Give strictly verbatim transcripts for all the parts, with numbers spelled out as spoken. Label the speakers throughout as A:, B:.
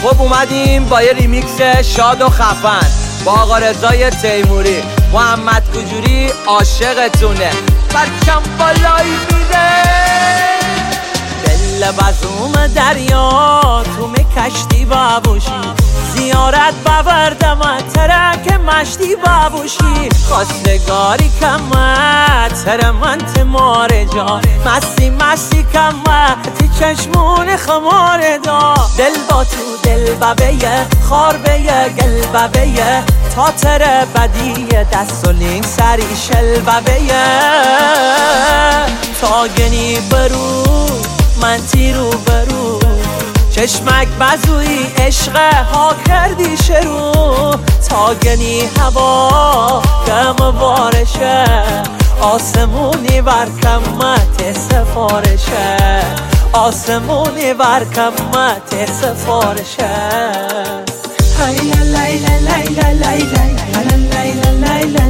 A: خب اومدیم با یه ریمیکس شاد و خفن با آقا رضای تیموری. محمد کجوری عاشقتونه، برکم بالایی میده. دل بزوم دریا تو می کشتی بابوشی، زیارت ببردم ترک مشتی بابوشی. خواستگاری کمت تر من تمار جان، مستی مستی کمت تی چشمون خمار دا. دل با تو دل ببیه خار بیه گل ببیه، تا تر بدی دست و لین سری شل ببیه. تا گنی برو من تیرو برو، چشمک بزوی عشق ها کردی شروع. تا گنی هوا کم بارشه، آسمونی برکمت سفارشه، آسمونی برکمت سفارشه. لیلا لیلا لیلا لیلا لیلا لیلا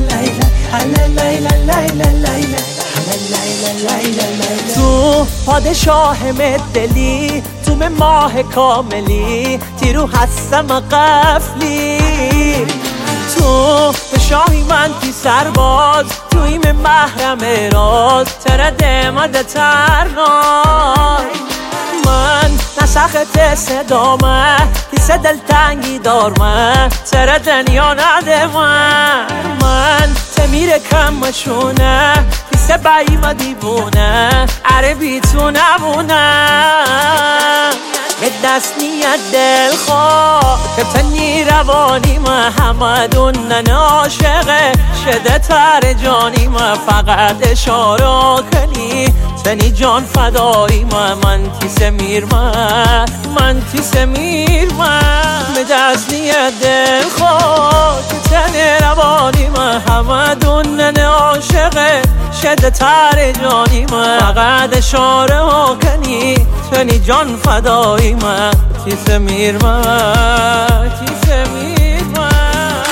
A: لیلا لیلا. تو پادشاه دلی، تو من ماه کاملی، تیرو هستم قفلی. تو به شاهی من تی سرباز، توی من محرم راز، ترد مده ترناز. من نسخت صدامه کیسه دلتنگی دارمه، تر دنیا نده من. من تمیر کمشونه کیسه بایم دیوونه، عربی تو نمونه. به دست نیت دل خواه که تنی روانی محمدون نناشقه شده تر جانی ما. فقط اشاره کنی تنی جان فدایی ما. من تی سمیر من من تی سمیر من. به دست نیت دل خواه که تنی روانی محمدون نناشقه شده تر جانی ما. فقط اشاره کنی تنی جان فدایی من. تی سمیر من تی سمیر من.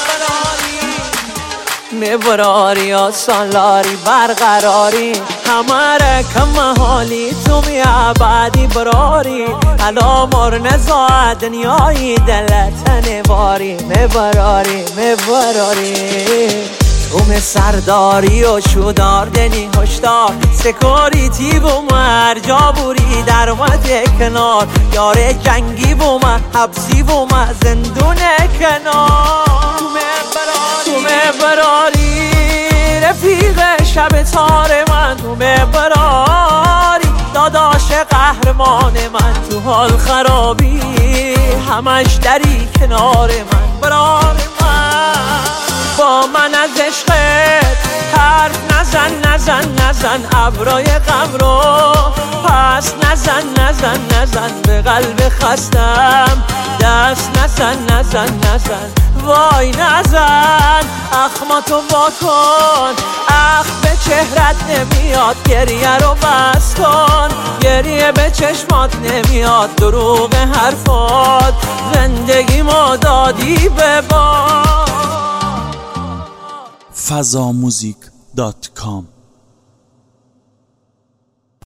A: میبراری آسالاری برقراری، همه کم حالی تو می عبادی براری. حالا مر نزا دنیای دلت نباری، میبراری میبراری. تو می سرداری و شودار دنی هشدار، سکوریتی بو مر جا بوری در اومد کنار. یار جنگی بو من حبسی بو من زندون کنار. تو می براری رفیق شب تار من، تو می براری داداش قهرمان من. تو حال خرابی همش دری کنار من، برار من. با من از عشقت حرف نزن نزن نزن، ابرای غم رو پس نزن نزن نزن. به قلب خستم دست نزن نزن نزن، وای نزن. اخماتو وا کن، اخ به چهرت نمیاد، گریه رو بس کن. گریه به چشمات نمیاد، دروغ حرفات زندگی ما دادی به باد.
B: فضا موزیک دات کام